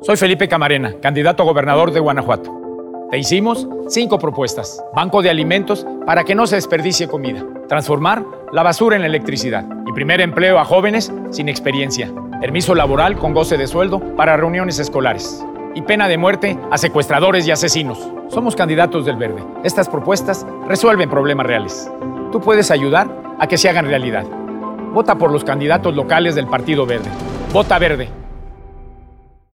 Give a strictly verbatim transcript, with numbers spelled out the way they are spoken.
Soy Felipe Camarena, candidato a gobernador de Guanajuato. Te hicimos cinco propuestas. Banco de alimentos para que no se desperdicie comida. Transformar la basura en electricidad. Y primer empleo a jóvenes sin experiencia. Permiso laboral con goce de sueldo para reuniones escolares. Y pena de muerte a secuestradores y asesinos. Somos candidatos del Verde. Estas propuestas resuelven problemas reales. Tú puedes ayudar a que se hagan realidad. Vota por los candidatos locales del Partido Verde. Vota Verde.